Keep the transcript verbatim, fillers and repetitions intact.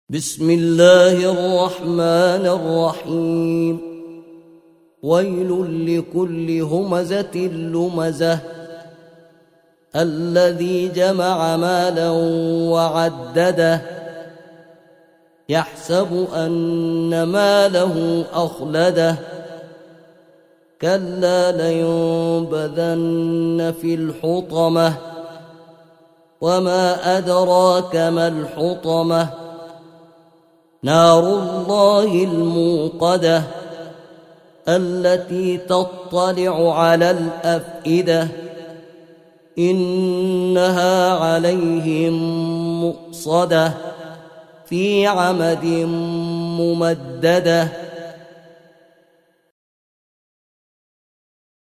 بسم الله الرحمن الرحيم. ويل لكل همزة لمزة الذي جمع مالا وعدده يحسب أن ماله أخلده كلا لينبذن في الحطمة وما أدراك ما الحطمة نار الله الموقدة التي تطلع على الأفئدة إنها عليهم مؤصدة في عمد ممددة.